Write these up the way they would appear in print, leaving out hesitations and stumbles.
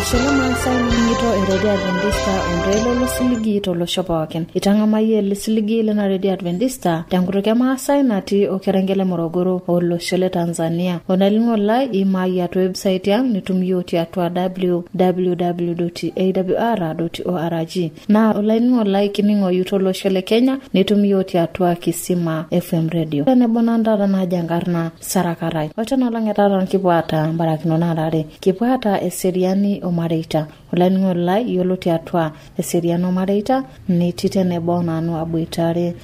Shalama ngito Radio Adventista ondrelo losiligi to lo shopawaken itangamaye lisiligi lena Radio Adventista tanguruke maasai nati okerengele Morogoro olo shele Tanzania onalingo lai imai ya website yang nitumiyoti atwa www.awr.org na olaingo lai kiningo yutolo shele Kenya nitumiyoti atwa Kisima FM Radio tane bonanda na jangarna sarakarai watana langetara kipwata mbarakino narare kipwata eseriani omareita olaingo lai yoloti atwa eseriano omareita ni titene bona anu abuitare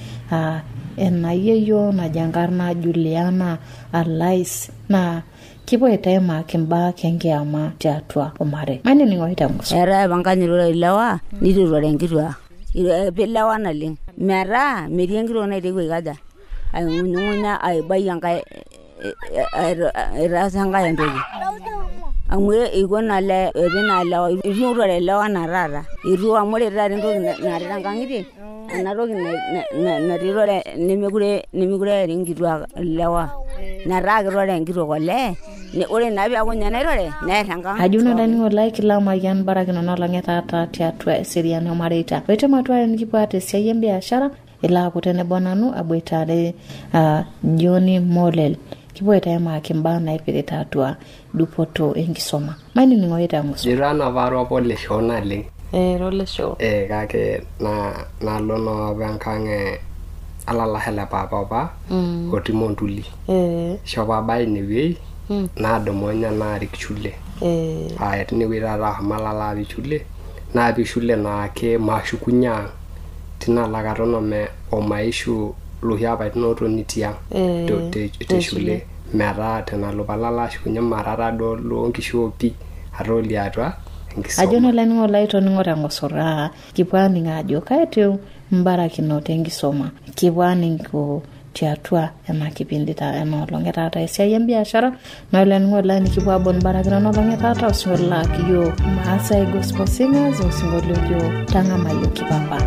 enayeyo na jangarna Juliana Alais na kipo etema kimba kengeama tiatwa omare mani ningo hitanguso era banganyiro ilawa nirurore ngirwa belawa naling mera meriengiro na dewe gada ay ngunya ay bayanga era sanga yandogi amwe igona le ebina lawa irurore lawa narara iru amore rare ndo naranga ngiri anarogi na rirore nimigure ringirwa lawa naragirore ngiro gole ne ore nabi agonya nairore na ranga ajuno dani like la mayan baragino na langeta tiatwa seriano marita wete matwa ngipate siyembe biashara ila kutene bonanu abwetare Johnny Molel kiboeta yama kimba na ipirita atwa dupoto engisoma mani ningoita muso jirana varo pole shona ling role show kake na lono bankange alala hela papa otimontuli shoba bai ni we na domonya na rikchule ayat ni we ra malala bichule na bichule na ke mashukunya tina lagarono me o maishu luhiaba inoto nitia te shule mera tena lobalala shukunya marara do longishopi aroli atwa ajono lango laito ngora ngosora kipwani ngajo kaete mbara kinote ngisoma kipwani ko tiatwa ema kipindita ema longeta ta siyembe biashara na lango lani kipwa bon baragana no longeta ta usola kiyo maasai gospel singers usingolio tanga mayo kipapa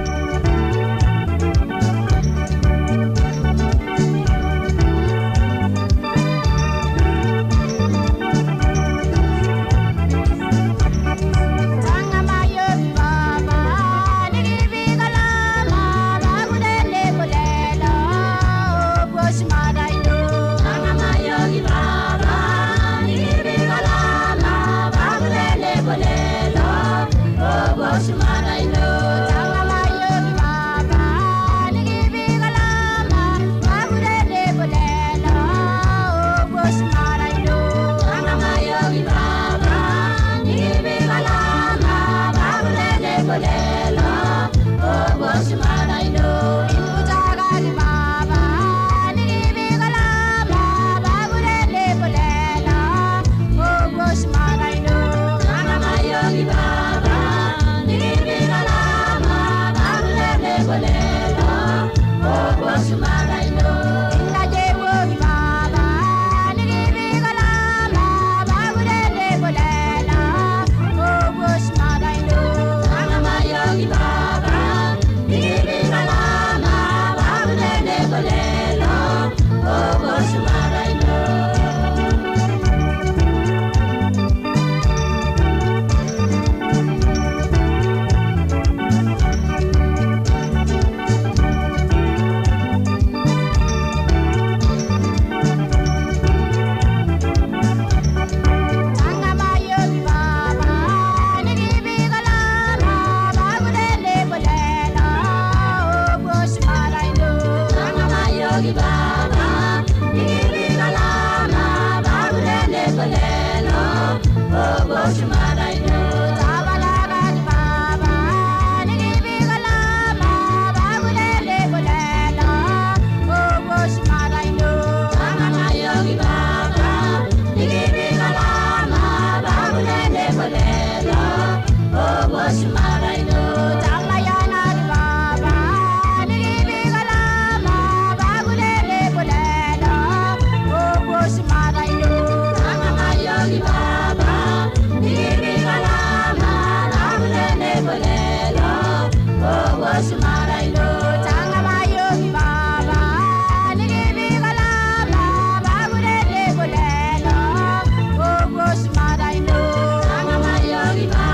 Bye.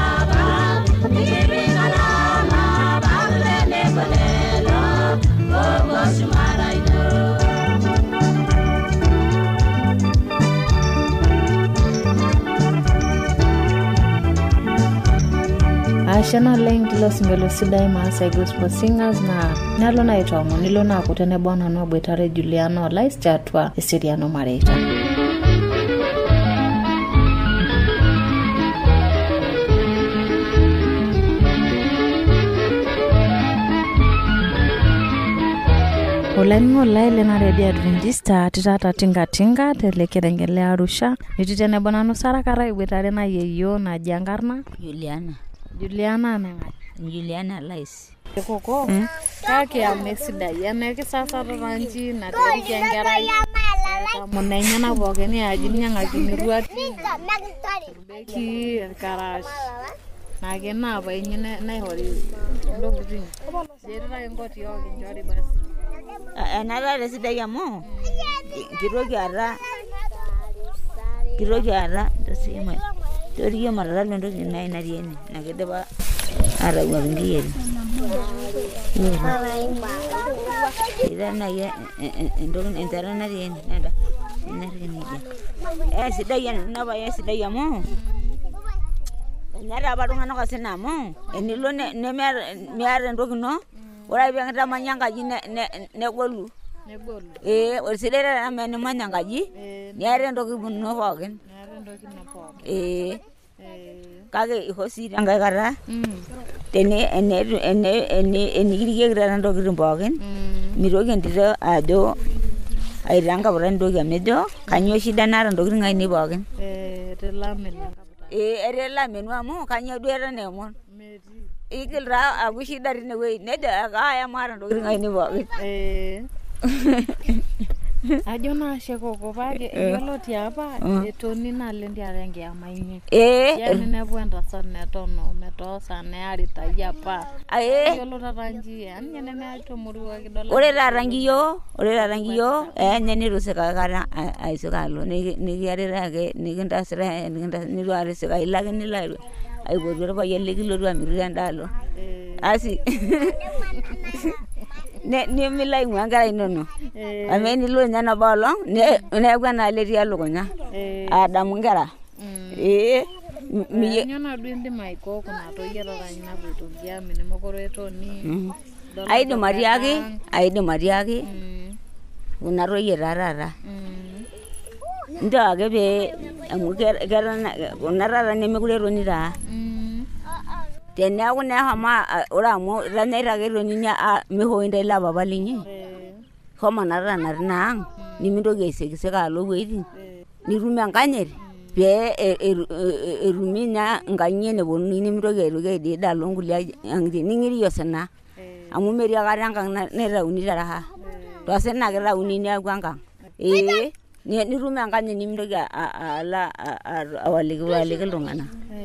Ashana leng tilo singelo sidai Maasai Gospel Singers na nalo na itomo nilo na kutene bona no Bwetare Juliano Lais chatwa Esiriano Mareta. Olengo laile na Radio Adventista titata tinga telekerengele Arusha nititene bona no Sarakarai Bwetare na yeyo na jangarna Juliana Juliana Lais koko kake amesida yana kisasa ranji na teri kengerai monenya na bogeni ajinya ngakimiruati beki karash na gena ba nyine na hori ndogutin jerira ngoti yogi njori basi anara resida yamo kirogi ara ndasema toriyo marara ndo na inarieni na gedeba ara wangiyeni ida na ye ndo entara narieni nada narieni sida yana na ba sida yamo nyara barungana kasenamo enilo ne miare ndogino ora bengata manyangaji ne golu orsidera na meni manyangaji nyare ndogi bunno fogen kage ihosi rangai kara tene ene girigera ndogi rumbogen mirogi ndiro ado airanga bora ndogi amedo kanyo shida nara ndogi ngai ni bogen erela menwa mo kanyo duera ne mon ikilra agushida rine we neda aya mara ndogi ngai ni bogen ajona sheko ko bage yoloti apa etoni na lendi arenge amainye yani ne bwenda sanne tono meto sanne arita yapa yolota rangi yani ne ato muruwa kidola ore rangi yo nyene ruseka kara aisukalo ni yarira ke ni ndasra ni ruare seka ilage ni lairo ai bodoro ba yelle kilo ruwa miru ndalo asi ne milai ngangara inono ameni lo nyana bolong ne gwana leria lugonya adamu ngara mi nyana dwindi maiko kuna to yera ranyina buto bya mene mokoreto ni aido mariage unaro yerarara ndage be amugera unarara ne megulero ni ra tena una hama oramo ranera gero ninya meho inde la babalinyi koma narana nang nimindo gese seka lo wedi ni rumi anganyeri be ruminya nganyene bonni nimindo gero gede dalongulia angdi ningiri yosana amumeri agaranga ne rauni raha to asena gara uni ni agwanga ni rumi anganye nimindo ga ala awali lungana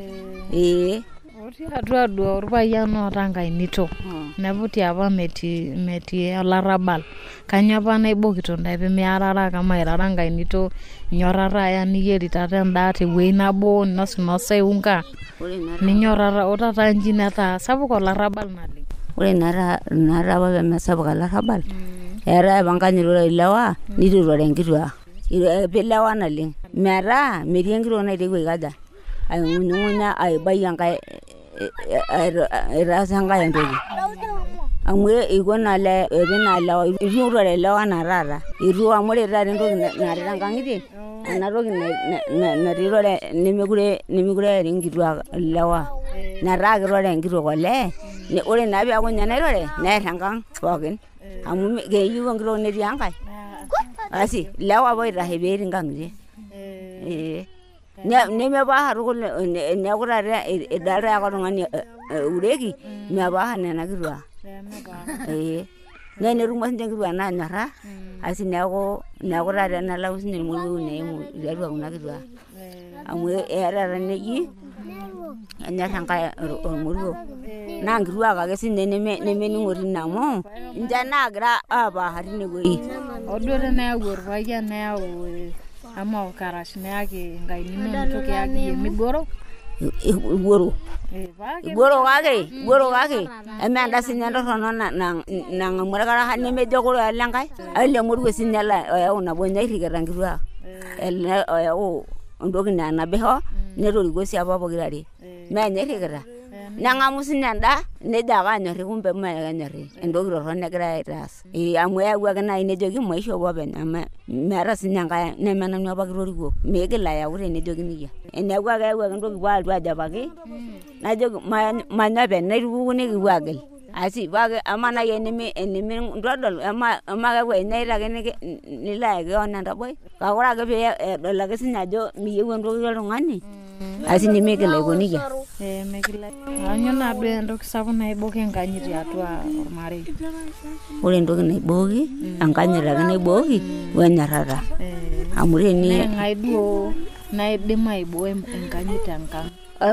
Atua dua urupaya no ranga inito nabuti apa meti alarabal kanya apa naibokito ndaipe miarara kama iraranga inito nyorara ya niyeri tatenda ate weinabo nosinose unga ninyorara otata njina ta sabuko larabal nali ore naraba na sabuko larabal era banganyiro ilawa nirurore ngirwa pelawa naling mera meriengiro na dewe gada ay ngunya ay bayanga era sanga yandogi amwe igona le erina la iruro le lawa na rara iru amore rara ndogi na ranga ngide na rogi na riro le nimigure ringirwa lawa na ragiro le ngiro gole ne ore na bya gonya na rore na ranga fogen amu ge yugo ngiro ne rianga asi lawa boy rahebe ringangire ne me ba haru ne gurare dara ko ngani uregi me ba hanena girwa ne rumas ngirwa na nara asi ne gurare na laus ne mu ne mu girwa na girwa amu era ne yi anya tanga murgo na ngirwa ga gesi ne me ni ngori na mo njana gra aba hari ne goi odore na gurwa ya na ama karash ne age ngai nino mtoke age migoro goro wage emenda sinyando rono na ngamura kara hane mejogoro alangai ale murwe sinyala oya una bonya irigirangirwa oya ndogi na beho ne rori gosi ababo girari me nyerigira Nang'amu sinenda neja kanyorri kumbe mekenyorri entoki torrono egira aitaas. Amu eyawuaki nai nejoki maishopo openy amu meeta sinye enkae neme nanu apa kitorikuo. Miigil ayau tenejoki nejia. Eneeku ake eyawuaki entoki paaltu ajapaki najoki manya openy naitukuku nikipuo aagil. Asi pake ama nai enimintodol ama keeku enyeita ake nilo ayaki keon entaboi. Kake ore ake pee edol ake sinye ajo miyieu entoki oltung'ani asi nemiigil aiko nejia. Megil. Aanyo naaduo entoki sapuk naibooki enkanyit tiatua ormarei. Ore entoki naibooki enkanyit ake naibooki wenyorrata. Amu neng'ae duo naidim aiboo enkanyit tenkang'.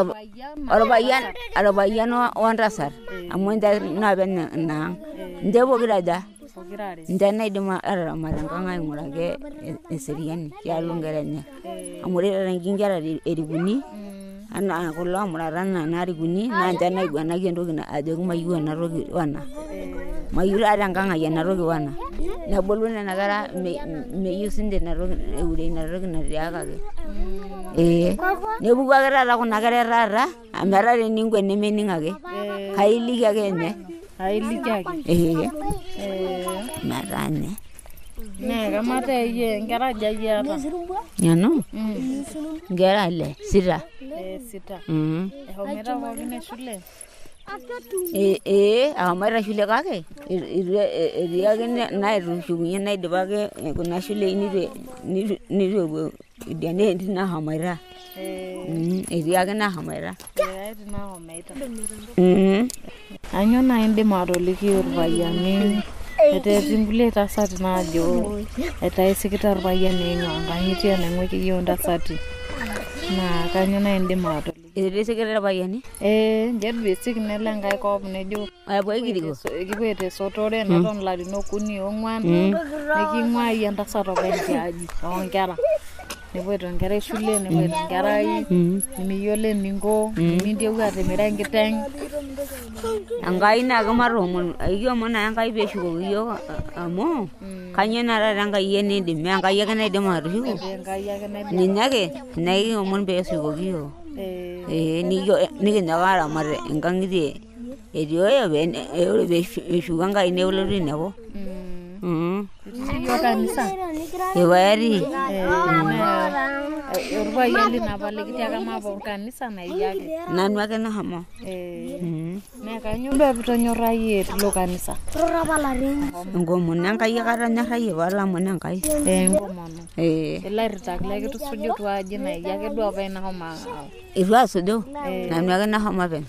Orpayian wentasat amu ninche naapeny inaang'. Ninche pokiraja. Ninche naidim ataramat enkang' aing'uraki eseriani tialo nkera enye. Amu ore taata nkera erikuni anaa kulo amuratan naarikuni naa ninche naiguanaki entoki ajoki mayieu enatoki wana. Mayieu taata enkang' ai enatoki wana. Nebulu nena kera meyieu sinche inatoki eure inatoki natiakaki. Nepuku ake taata kuna kera taata amu etaa teninkwen nemening' ake. Kailiki ake enye. Ailiki ake. Metaa nye. Nee kamata yeye nkera aja iyata? Nyano? Nkera ile, sita. Sita. Ehomoita pookin shule? Ahomoita shule kake etii ake naitushukunye naidipaki kuna shulei nitu epuo idiani etii nahomoita. Etii ake nahomoita. Etii nahomoita. Aanyo nai indim atoliki irpayiani etii nkulie tasati naajo etaisikita irpayiani eing'ua nkang'itie naing'uaki iyiok ntasati. Naa kanyo nai indim atoliki. Etaisikita irpayiani? Nche duo esik nelo enkae kop nejo apuo Kirigo. Kipuoito esotore neton ilarin 3-4 niking'ua iyie entasat openy tiaji oonkera. Nepuoito nkera shule, nepuoito nkerai, nemiyiolo eninko, nimintieu atimira enkiteng'. Enkai naa kimatoomon, kiomon ake Enkai peeshukoki iyiok amu kanyoo naa taata Enkai eniindim, mee Enkai ake naidim atushuko. Ninye ake kiomon peeshukoki iyiok. Nikinyok aramat nkang'itie etii ore peeshuko Enkai nelotu ainepu. Iyiok kanisa? Epaari. Orpayian lino apa likitiaka maapo kanisa na iyie ake? Nanu ake nahomo. Nee kanyo duo piitonyorrayie tilo kanisa? Enkomono Enkai ake atonyorrayie paalamono Enkai. Enkomono. Ilo airritaki lekitusuju tuaji na iyie ake duo openy nahomo. Itu asuju, nanu ake nahomo openy.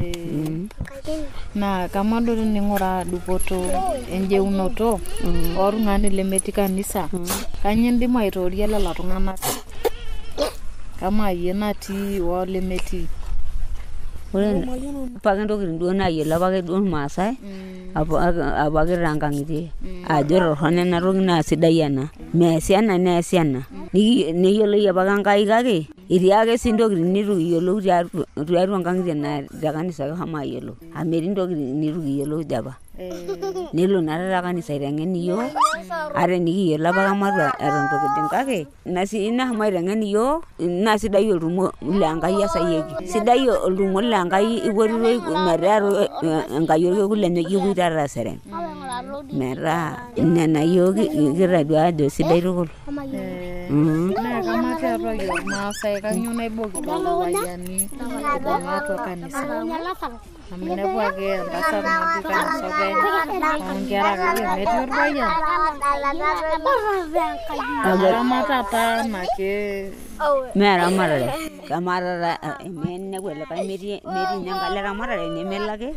Naa kama duo tening'uraa dupoto enjeunoto oltung'ani lemetii kanisa, kanyo indim aitoorie lelo tung'anak? Kama iyie natii olemetii. Ore apake ntokitin duo naayiolo apake duo irmaasai apake toonkang'itie ajo torrono ena toki naa sidai ena. Meesi ena neesi ena. Neyioloi apake Enkai kake etii ake sii ntokitin nitu kiyiolou tiatua nkang'itie naa te kanisa kishomo ayiolou. Amu etii ntokitin nitu kiyiolou apa. Nelo naa taata kanisa aiteng'en iyiok ate nikiyiolo apake matua eton itu kijing' kake ina sii nashomo aiteng'en iyiok naa sidai oltumo le Enkai esayieki. Sidai oltumo le Enkai ipotitoi metaa Enkai orkekun lenye kipuita ata sereng. Metaa nena iyiok kitadua ajo sidai tukul. Naa kama tiatua iyiok irmaasai kanyo naibooki lelo payiani ejing' atua kanisa? Amu inepu ake entasat natii kanisa openy oonkera kake metii orpayian. Eramatata naake. Mee eramatare. Eramatata inepu olikae metii ninye enkalo eramatare nemelo ake.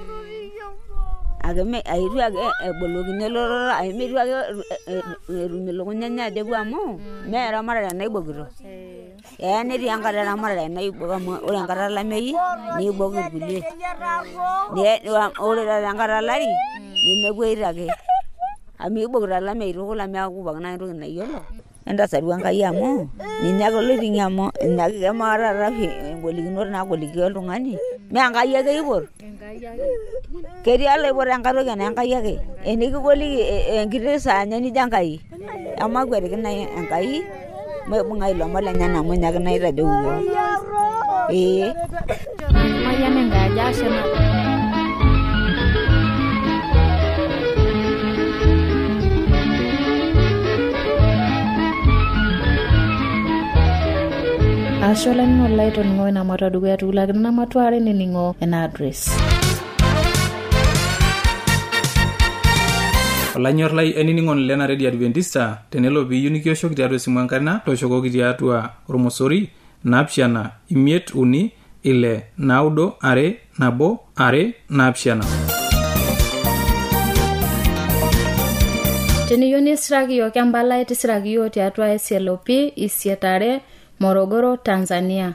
Aitu ake ebolokini eloloto metiu ake etum ilukuny enye ajo amu mee eramatare naibokito. Netii enkata eramatare naibok amu ore enkata olameyu niibok irkulie. Ore taata enkata olari nemepuoito ake. Amu ibokito olameyu tukul amu eeku pooki ake entoki nayiolo. Entasatu Enkai amu ninye ake oloiting'ie amu ina ake kemaa taata ngolikinot naagoliki oltung'ani. Mee Enkai ake ipot. Ketii oloipot enkae toki enaa Enkai ake. Enikigoliki enkiti saa nye nijo Enkai. Emakwetiki nai Enkai maibung'ai ilomon lenyenak amu ninye ake naitadeu iyiok. mayane ngaja shena Ashola ningo light on ngo na matadugo ya tula na matware ni ningo ena address. Olanyor lai eniningon lena Radio Adventista tenelo biyu nikioshoki tiatua simu enkana toshokoki tiatua ormosori napshana imiet uni ile naudo are nabo are napshana. Teniyo nisiraki yo kambala itisiraki yo tiatua SLOP isietare Morogoro, Tanzania.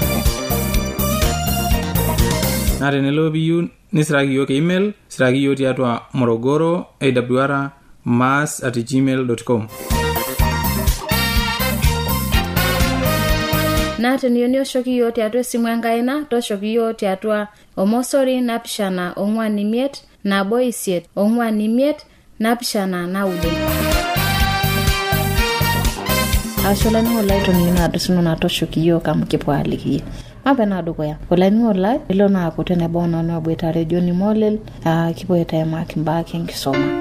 Na tenelo biyu nisiraki yo email siraki yo tiatua Morogoro awr@gmail.com. Na teniyo nioshoki yo tiatua simu enkaina toshoki yo tiatua omosori napishana ongwan imiet nabo isiet ongwan imiet napishana naudo. Ashola ni olai toni na adusuno na toshoki yo kamkipwa aliki. Mapena adukoya. Olai ni olai ilo na akutene bono na bwetare Johnny Molel kipo etaye makimbaki nkisoma.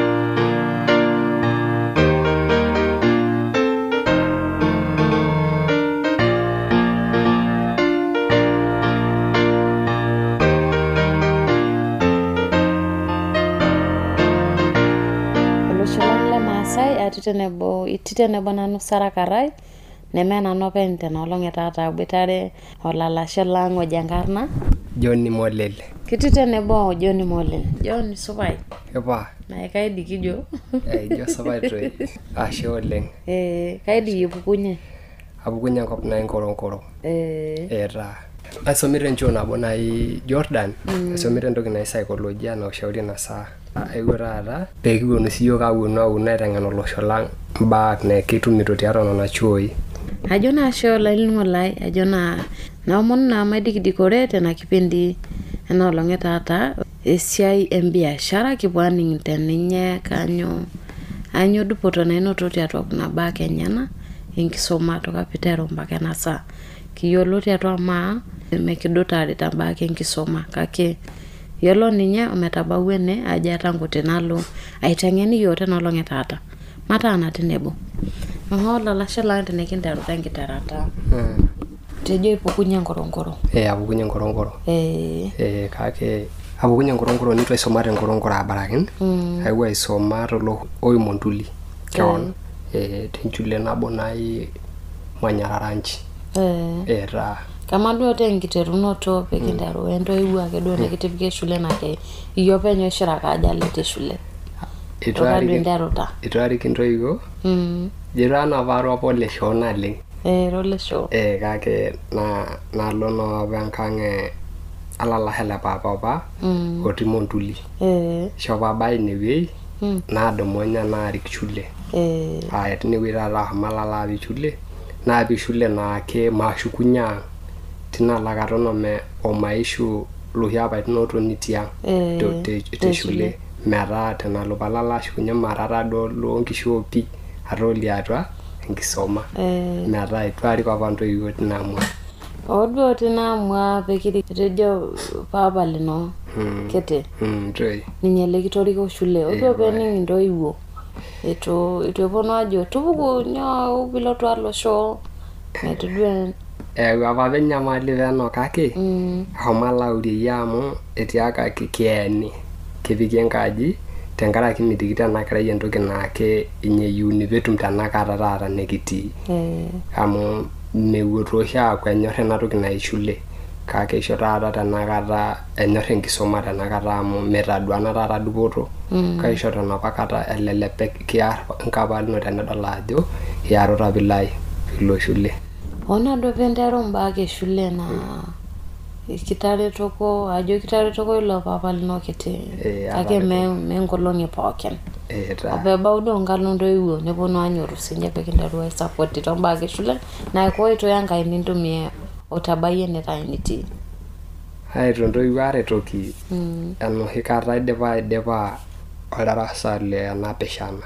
Ititenebo nanu sarakarai nemena nopente na olongetata betare olalashe lang ojangarna Johnny Molel. Kititenebo Johnny Molel. Johnny subai. Epa. Na kaidi kijo. Jo subai toi. Ashe oleng. Kaidi yipukunye. Apukunya kop na nkoro. Era. Asomire ncho nabo na Jordan. Asomire ndoki na psychology na ushauri na saa. Aigurara pekiwono siyo kawuno aiteng'en olosho lang baak ne kitumito tiatua nona chuoi. Ajo na shola ilingolai ajo na omon na maidikidikore tena kipindi ena olongetata esiai embiashara kibwani teninye anyo dupoto na inoto tiatua kuna baak enyana enkisoma toka pitero mpaka na saa kiyolo tiatua maa mekidotare tabak enkisoma kake yolo ninye ometabawene aja tangu tenalo aitengeni yote na olongetata mata anatenebo hola la shala ntenekinda rutangitarata tejo ipukunya ngorongoro apukunya ngorongoro kake apukunya ngorongoro nitwa isomare ngorongoro abarakin aiwa isomare lo oimontuli kaon tinchule nabo nai mwanyararanchi era kama duote ngiterunoto pekindaro endo iwa kedo nekitipike shule nake iyo penyo shiraka ajalete shule itwari kintoigo jirana varo pole shona ling role show kake na lono bankange alala hela papa otimontuli shoba bai newe na domonya na rikchule ni wira la malala bichule na bishule na ke mashukunya tina lagatono me o maishu luhiaba inoto nitia te shule mera tena lobalala shukunya marara do lonkishopi aroli atwa ngisoma mera itwari kwa bantu yoti namwa odo tinamwa pekiri tejo papa lino kete toi ninyele kitoriko shule odo beni ndo iwo eto bono ajo tubugo nya ubiloto alosho metudwe waba nyamali veno kake homala uri yamu etiaka kikieni kipike ngaji tenkara kimitikita nakara yentoki nake inye univetum tanakara rara nekiti amu mewuto sha kwenyorre natoki na ishule kake shorara tanakara enyorre nkisoma tanakara amu metadwana rara dupoto kai shota napakata elelepek kiar nkabalo tanadala ajo yarora bilai filo shule ona do vendero mbage shule na kitare toko ajo kitare toko ilo papa lino kete ake mengolonge poken abeba udo ngalondo iwo nebono anyoru sinye pekindaro support to mbage shule na ko ito yanga inintumie otabaye ne tainiti hai rondo iware toki ano hikara deba oldarasa le napishana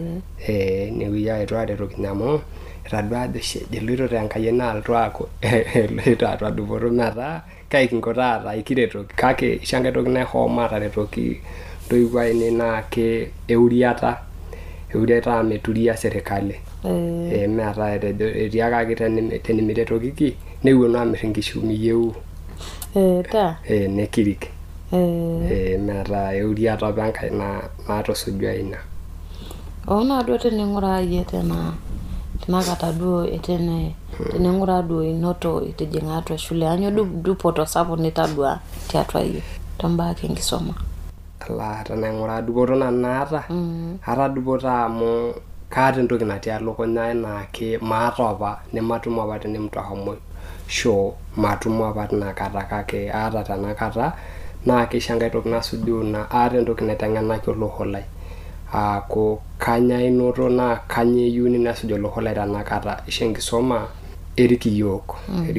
niwia etware rokinyamo radwa de shedeliro tenkayena altwako eloito atwa dupoto metaa kaikinkotata ikireto kake ishange toki na homa taretoki doiwaine na ke euriata meturia serikali metaa etiakaki tenimireto kiki newo na miringishu miyeu nekirik metaa euriata bankai na natosujwa ina ona do teningura yetena tinakata duo teningura duo inoto itijinga atwa shule anyo dupoto sapo nitadua tiatwa hiyo tamba kenkisoma ala teningura dupoto naata ara dupoto amu kaata entoki natii alukunya naake maata apa nematuma apa tenemtu ahomo show matuma apa tinakata kake aata tenakata naa kishangai toki nasuju na aata entoki naiteng'enaki oloho lai aaku kanya inoto na kanya yuni nasuju oloho lai tenakata ishe enkisoma erikiyiok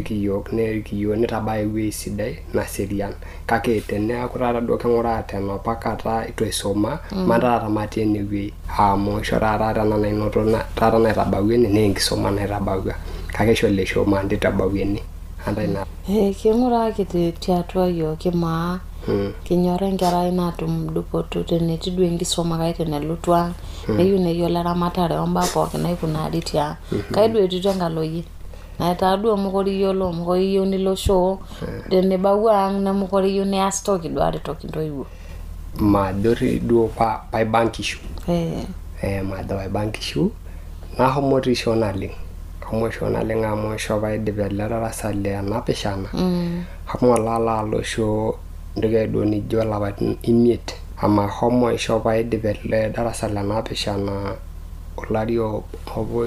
nitabaya ewuei sidai naserian kake teneaku taata duo keng'uraa tenopa kata itu aisoma mataata matii enewuei amu isho taata tena nainoto taata naitabawua ene naa enkisoma naitabawua kake isho lesho mandi tabawua ene anda ina king'uraa kiti tiatua yiok kimaa kinyorra enkerai natum dupoto tenetii duo enkisoma kai tenelotu ang neyieu neyiolo eramatare ombaa pookin naikunari tiang kai duo etii tenkaloyie naita duo mukori yieu nilo show tenebawua ang namukori yieu nias toki duo aretoki ntoiwuo madori duo paibankishu madho paibankishu nahomo show naleng amu show paidip ele darasa le napishana homo alo show ndoge do nijo lapaitin 5 ama homo show paidip ele darasa le napishana olari obo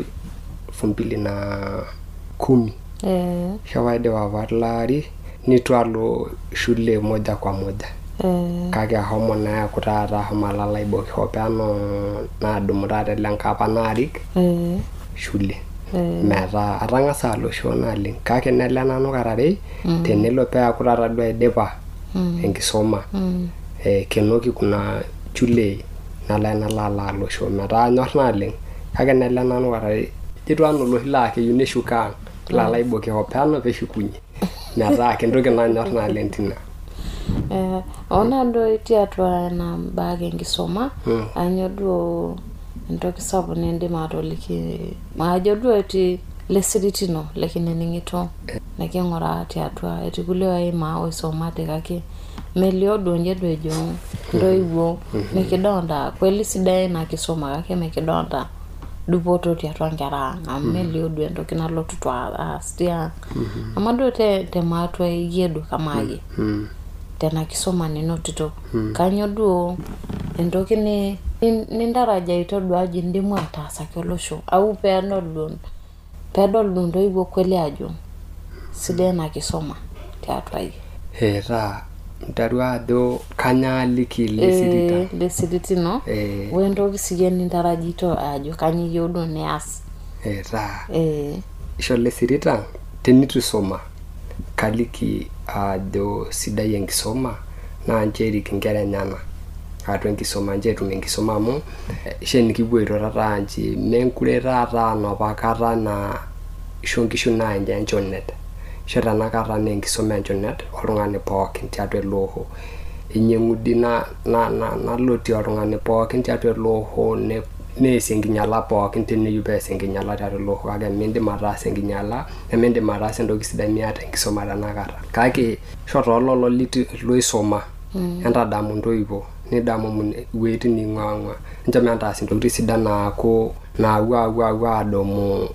2010 shawaide wavalari nitwalo shule moja kwa moja kage homo na kutata homalala iboki hopano na dumurate lenkapa narik shule meta atangasa alo shona link kake nele nanu karare tenelo pe akutata do edepa enkisoma kenoki kuna shule nala alo shona meta anyor naleng kake nele nanu karare jitu anulo hilake yuneshuka lala iboki hopano peshukunye metaa kentoki nanyor naleng tina ona ndo tiatwa na bage enkisoma anyo duo entoki sapo nindim atoliki maajo duo eti lesiritino lakini ningito naking'ura tiatwa etikule waima oisomate kake melio donje dojo ndoiwo mikidonda kweli sidai na kisoma kake mikidonda dupoto tiatwa nkera amelio duo entoki nalotu twa astia amado te matwa yedo kamaye tena kisoma ninotito kanyo duo entoki ni ndaraja itodwa aji ndimu atasa kolosho au pedol ndoiwo kweli ajo sidena kisoma tiatwa hii mtarua do kanya liki lesiriti no wendo kisigeni ndarajito ajo kanyi yodo neas isho lesirita tenitu soma kaliki do sidai enkisoma na njeri kingere nyana atu enkisoma njetu enkisoma mu shenikibwero tata anji menkure tata no pakata na shongishu na njanjonet sheta nakata nenkisoma njanjonet oltung'ani pookin tiatwa eloho inyengudi na loti oltung'ani pookin tiatwa eloho ne senginyala pookin teneyu pe senginyala tiatwa eloho kake mindim ataasa enkinyala nemindim ataasa entoki sidai miata enkisoma tanakata kake shoto lolo litu loisoma entadamu ntoipo nidamu weti ning'ang'a njame antaasi ntokitin sidan naaku naawa adomu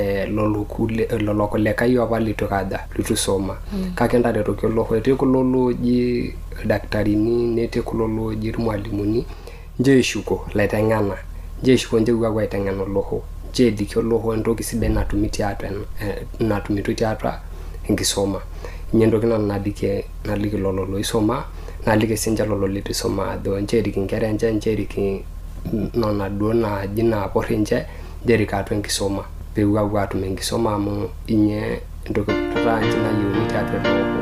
lolo lekai apa litu soma kake ntaretoki oloho etii kulo loji daktarini netii kulo loji irmwalimuni nje ishuko laiteng'ena nje ishuko nje uwa aiteng'ena oloho nje dikio oloho entoki sidai natumito tiatwa enkisoma nyendoki naliki lolo loisoma naliki sinja lolo litu soma do njeriki nkere njeriki nona duona jina porinje njerika atwa enkisoma pewa atum enkisoma amu inye ndoki tata njina yuni tiatwa eloho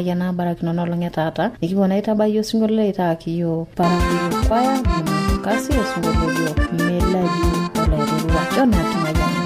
mayiana barakino nolonge tata ikipona itabayo singolele itaaki yo parakiyo kwaya kasi singolele melaju olerua jona tumayana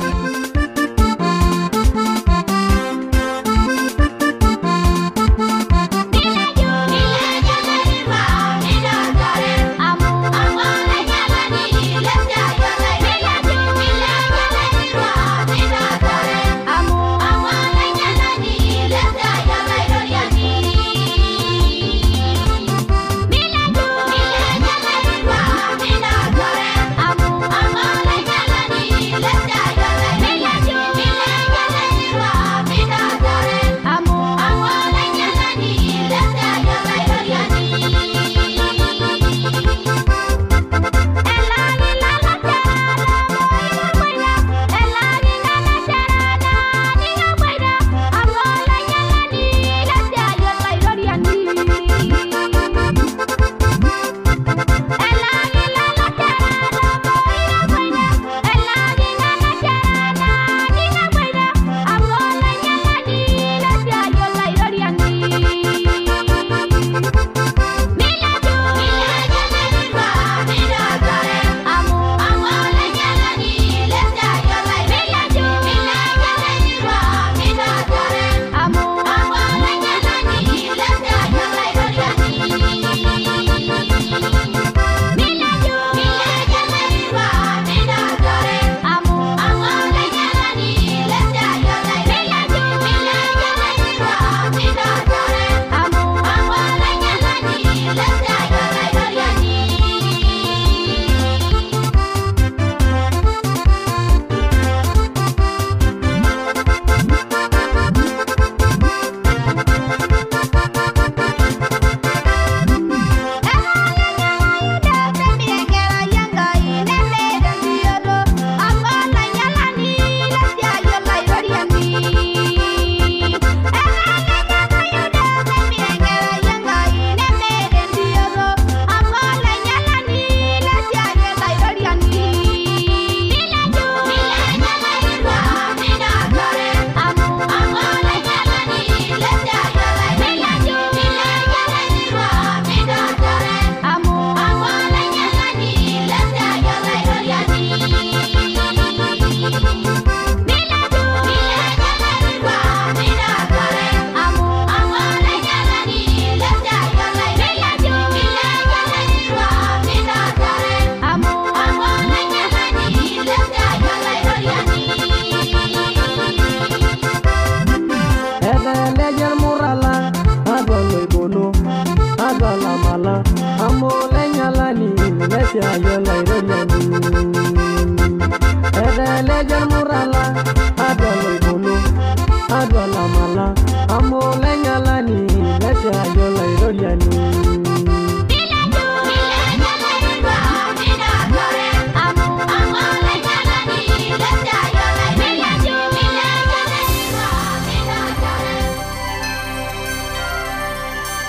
Adwa la mala, amo lenyalani